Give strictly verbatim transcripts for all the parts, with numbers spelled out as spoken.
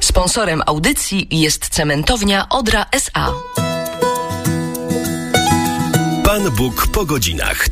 Sponsorem audycji jest cementownia Odra S A. Pan Bóg po godzinach.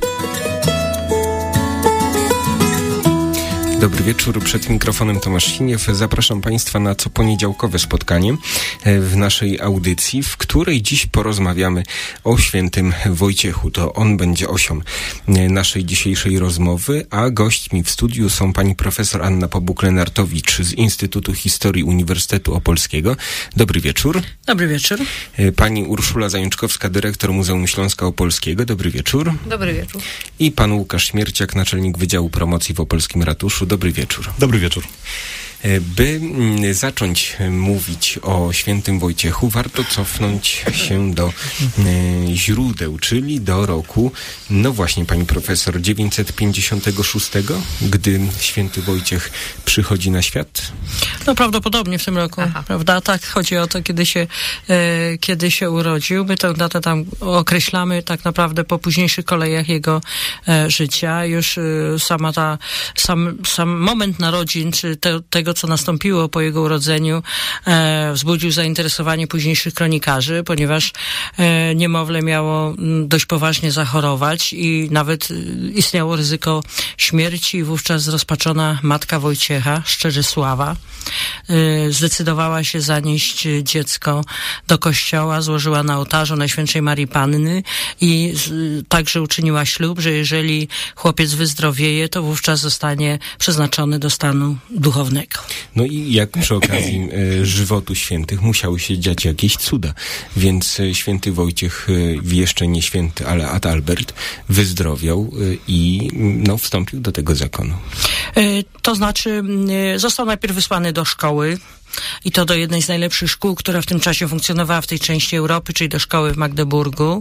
Dobry wieczór, przed mikrofonem Tomasz Siniew. Zapraszam Państwa na coponiedziałkowe spotkanie w naszej audycji, w której dziś porozmawiamy o świętym Wojciechu. To on będzie osią naszej dzisiejszej rozmowy, a gośćmi w studiu są pani profesor Anna Pobuk-Lenartowicz z Instytutu Historii Uniwersytetu Opolskiego. Dobry wieczór. Dobry wieczór. Pani Urszula Zajączkowska, dyrektor Muzeum Śląska Opolskiego. Dobry wieczór. Dobry wieczór. I pan Łukasz Śmierciak, naczelnik Wydziału Promocji w Opolskim Ratuszu. Dobry wieczór. Dobry wieczór. By zacząć mówić o świętym Wojciechu, warto cofnąć się do e, źródeł, czyli do roku, no właśnie, pani profesor, dziewięćset pięćdziesiątego szóstego, gdy święty Wojciech przychodzi na świat? No prawdopodobnie w tym roku, Aha. prawda? Tak, chodzi o to, kiedy się, e, kiedy się urodził. My tę datę tam określamy tak naprawdę po późniejszych kolejach jego e, życia. Już e, sama ta, sam, sam moment narodzin, czy te, tego, co nastąpiło po jego urodzeniu, e, wzbudził zainteresowanie późniejszych kronikarzy, ponieważ e, niemowlę miało m, dość poważnie zachorować i nawet e, istniało ryzyko śmierci. Wówczas zrozpaczona matka Wojciecha, Szczerzysława, e, zdecydowała się zanieść dziecko do kościoła, złożyła na ołtarzu Najświętszej Marii Panny i z, także uczyniła ślub, że jeżeli chłopiec wyzdrowieje, to wówczas zostanie przeznaczony do stanu duchownego. No i jak przy okazji e, żywotu świętych musiały się dziać jakieś cuda, więc e, święty Wojciech, e, jeszcze nie święty, ale Adalbert, wyzdrowiał e, i no, wstąpił do tego zakonu. E, to znaczy e, został najpierw wysłany do szkoły, i to do jednej z najlepszych szkół, która w tym czasie funkcjonowała w tej części Europy, czyli do szkoły w Magdeburgu.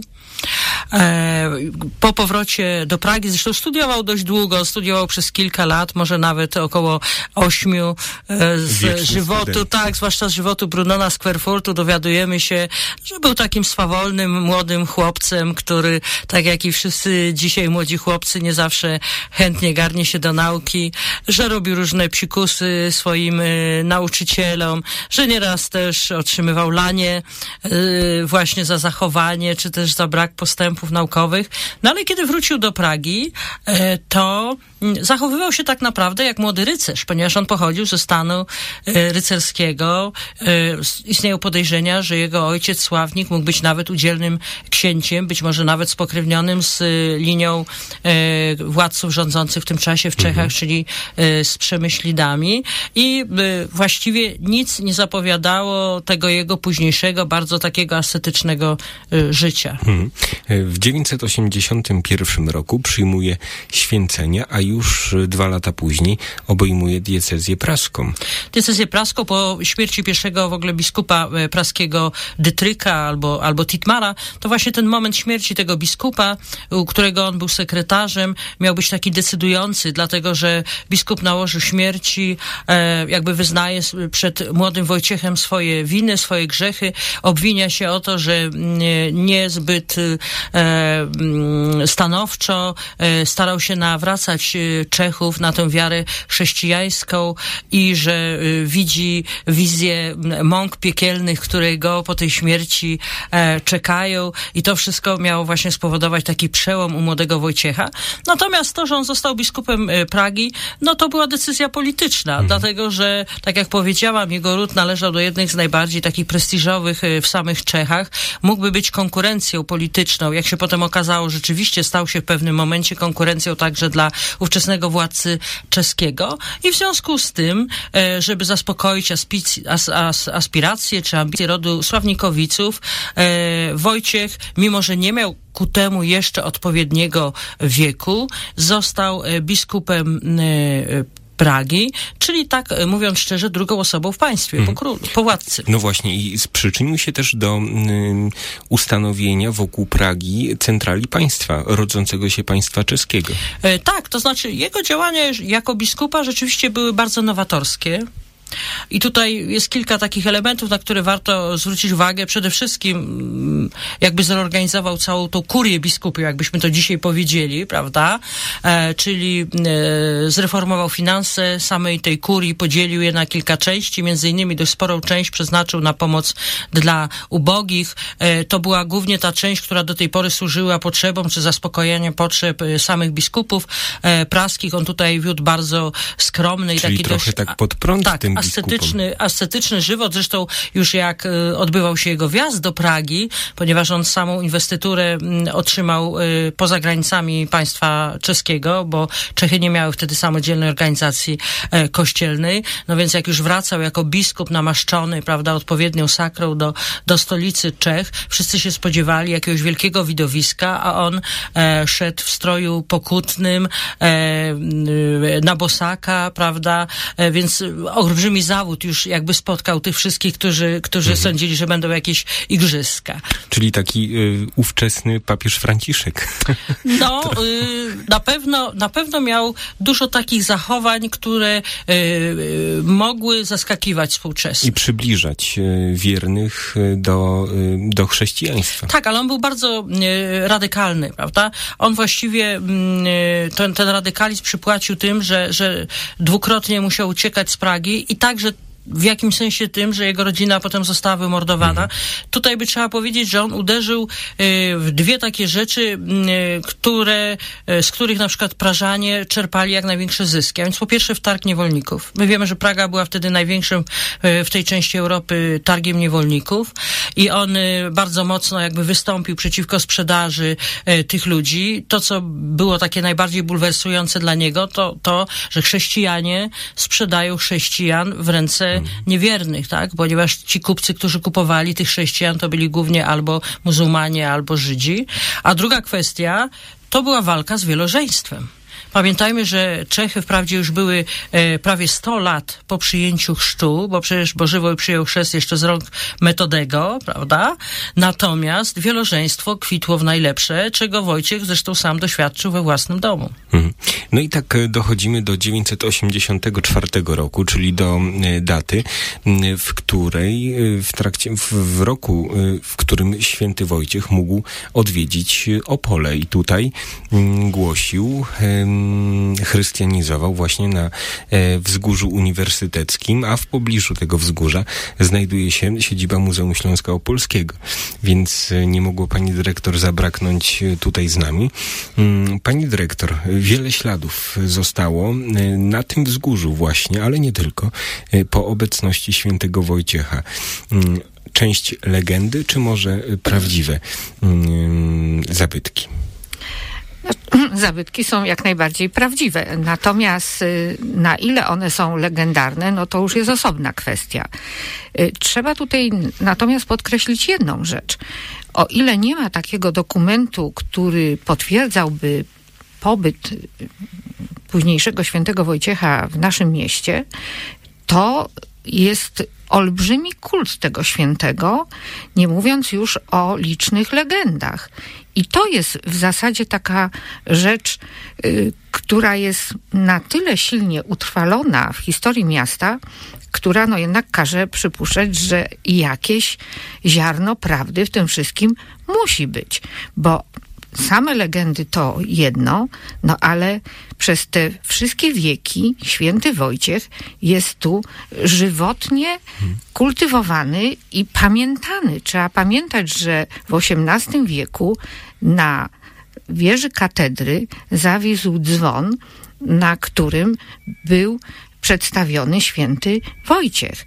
E, po powrocie do Pragi, zresztą studiował dość długo, studiował przez kilka lat, może nawet około ośmiu e, z Wieczny żywotu, student. tak, zwłaszcza z żywotu Brunona z Querfurtu dowiadujemy się, że był takim swawolnym, młodym chłopcem, który, tak jak i wszyscy dzisiaj młodzi chłopcy, nie zawsze chętnie garnie się do nauki, że robił różne psikusy swoim e, nauczycielom, że nieraz też otrzymywał lanie yy, właśnie za zachowanie, czy też za brak postępów naukowych. No ale kiedy wrócił do Pragi, yy, to yy, zachowywał się tak naprawdę jak młody rycerz, ponieważ on pochodził ze stanu yy, rycerskiego. Yy, istnieją podejrzenia, że jego ojciec Sławnik mógł być nawet udzielnym księciem, być może nawet spokrewnionym z yy, linią yy, władców rządzących w tym czasie w Czechach, mhm. czyli yy, z Przemyślidami. I yy, właściwie nic nie zapowiadało tego jego późniejszego, bardzo takiego ascetycznego y, życia. Hmm. W dziewięćset osiemdziesiątym pierwszym roku przyjmuje święcenia, a już dwa lata później obejmuje diecezję praską. Diecezję praską po śmierci pierwszego w ogóle biskupa praskiego Dytryka albo, albo Titmara, to właśnie ten moment śmierci tego biskupa, u którego on był sekretarzem, miał być taki decydujący, dlatego że biskup na łożu śmierci e, jakby wyznaje przed młodym Wojciechem swoje winy, swoje grzechy, obwinia się o to, że niezbyt e, stanowczo e, starał się nawracać Czechów na tę wiarę chrześcijańską i że e, widzi wizję mąk piekielnych, które go po tej śmierci e, czekają, i to wszystko miało właśnie spowodować taki przełom u młodego Wojciecha. Natomiast to, że on został biskupem Pragi, no to była decyzja polityczna, mhm. dlatego że, tak jak powiedziałam, jego ród należał do jednych z najbardziej takich prestiżowych w samych Czechach. Mógłby być konkurencją polityczną. Jak się potem okazało, rzeczywiście stał się w pewnym momencie konkurencją także dla ówczesnego władcy czeskiego. I w związku z tym, żeby zaspokoić aspic- as- as- aspiracje czy ambicje rodu Sławnikowiców, Wojciech, mimo że nie miał ku temu jeszcze odpowiedniego wieku, został biskupem Pragi, czyli tak mówiąc szczerze, drugą osobą w państwie, mm. po królu, po władcy. No właśnie, i przyczynił się też do y, ustanowienia wokół Pragi centrali państwa, rodzącego się państwa czeskiego. E, tak, to znaczy jego działania jako biskupa rzeczywiście były bardzo nowatorskie. I tutaj jest kilka takich elementów, na które warto zwrócić uwagę. Przede wszystkim jakby zorganizował całą tą kurię biskupią, jakbyśmy to dzisiaj powiedzieli, prawda? E, czyli e, zreformował finanse samej tej kurii, podzielił je na kilka części, między innymi dość sporą część przeznaczył na pomoc dla ubogich. E, to była głównie ta część, która do tej pory służyła potrzebom, czy zaspokojeniem potrzeb samych biskupów e, praskich. On tutaj wiódł bardzo skromny i czyli taki trochę dość... tak pod prąd tak, tym ascetyczny, ascetyczny żywot. Zresztą już jak y, odbywał się jego wjazd do Pragi, ponieważ on samą inwestyturę y, otrzymał y, poza granicami państwa czeskiego, bo Czechy nie miały wtedy samodzielnej organizacji y, kościelnej. No więc jak już wracał jako biskup namaszczony, prawda, odpowiednią sakrą do, do stolicy Czech, wszyscy się spodziewali jakiegoś wielkiego widowiska, a on e, szedł w stroju pokutnym, e, y, na bosaka, prawda, e, więc olbrzymi zawód już jakby spotkał tych wszystkich, którzy, którzy mhm. sądzili, że będą jakieś igrzyska. Czyli taki y, ówczesny papież Franciszek. No, y, na pewno, na pewno miał dużo takich zachowań, które y, y, mogły zaskakiwać współczesnych. I przybliżać y, wiernych y, do, y, do chrześcijaństwa. Tak, ale on był bardzo y, radykalny, prawda? On właściwie y, ten, ten radykalizm przypłacił tym, że, że dwukrotnie musiał uciekać z Pragi i także w jakimś sensie tym, że jego rodzina potem została wymordowana. Mhm. Tutaj by trzeba powiedzieć, że on uderzył y, w dwie takie rzeczy, y, które, y, z których na przykład Prażanie czerpali jak największe zyski. A więc po pierwsze w targ niewolników. My wiemy, że Praga była wtedy największym y, w tej części Europy targiem niewolników i on y, bardzo mocno jakby wystąpił przeciwko sprzedaży y, tych ludzi. To, co było takie najbardziej bulwersujące dla niego, to to, że chrześcijanie sprzedają chrześcijan w ręce niewiernych, tak? Ponieważ ci kupcy, którzy kupowali tych chrześcijan, to byli głównie albo muzułmanie, albo Żydzi. A druga kwestia, to była walka z wielożeństwem. Pamiętajmy, że Czechy wprawdzie już były e, prawie sto lat po przyjęciu chrztu, bo przecież Bożywoj przyjął chrzest jeszcze z rąk Metodego, prawda? Natomiast wielożeństwo kwitło w najlepsze, czego Wojciech zresztą sam doświadczył we własnym domu. Mhm. No i tak dochodzimy do dziewięćset osiemdziesiątego czwartego roku, czyli do e, daty, w której e, w trakcie, w, w roku, e, w którym święty Wojciech mógł odwiedzić Opole i tutaj m, głosił e, chrystianizował właśnie na e, Wzgórzu Uniwersyteckim, a w pobliżu tego wzgórza znajduje się siedziba Muzeum Śląska Opolskiego, więc e, nie mogło pani dyrektor zabraknąć e, tutaj z nami. Mm, pani dyrektor, wiele śladów zostało e, na tym wzgórzu właśnie, ale nie tylko, e, po obecności świętego Wojciecha. Mm, część legendy, czy może e, prawdziwe mm, zabytki? Zabytki są jak najbardziej prawdziwe. Natomiast na ile one są legendarne, no to już jest osobna kwestia. Trzeba tutaj natomiast podkreślić jedną rzecz. O ile nie ma takiego dokumentu, który potwierdzałby pobyt późniejszego świętego Wojciecha w naszym mieście, to jest olbrzymi kult tego świętego, nie mówiąc już o licznych legendach. I to jest w zasadzie taka rzecz, y, która jest na tyle silnie utrwalona w historii miasta, która no jednak każe przypuszczać, że jakieś ziarno prawdy w tym wszystkim musi być. Bo same legendy to jedno, no ale przez te wszystkie wieki święty Wojciech jest tu żywotnie kultywowany i pamiętany. Trzeba pamiętać, że w osiemnastym wieku na wieży katedry zawisł dzwon, na którym był przedstawiony święty Wojciech.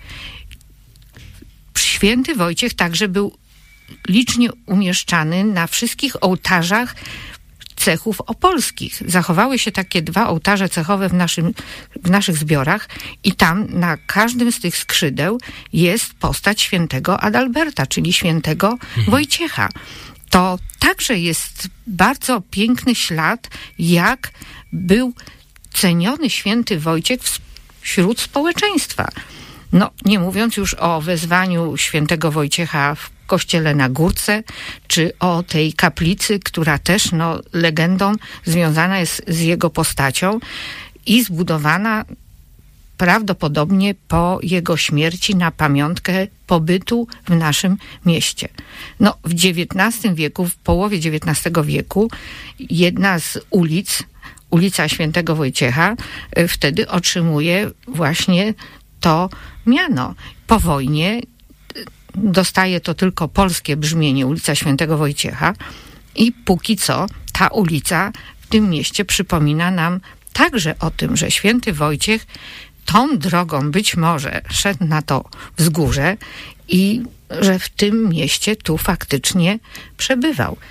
Święty Wojciech także był licznie umieszczany na wszystkich ołtarzach cechów opolskich. Zachowały się takie dwa ołtarze cechowe w, naszym, w naszych zbiorach i tam na każdym z tych skrzydeł jest postać świętego Adalberta, czyli świętego mhm. Wojciecha. To także jest bardzo piękny ślad, jak był ceniony święty Wojciech wśród społeczeństwa. No, nie mówiąc już o wezwaniu świętego Wojciecha w kościele na Górce, czy o tej kaplicy, która też no, legendą związana jest z jego postacią i zbudowana prawdopodobnie po jego śmierci na pamiątkę pobytu w naszym mieście. No, w dziewiętnastym wieku, w połowie dziewiętnastego wieku, jedna z ulic, ulica Świętego Wojciecha, wtedy otrzymuje właśnie to miano. Po wojnie dostaje to tylko polskie brzmienie, ulica Świętego Wojciecha, i póki co ta ulica w tym mieście przypomina nam także o tym, że święty Wojciech tą drogą być może szedł na to wzgórze i że w tym mieście tu faktycznie przebywał.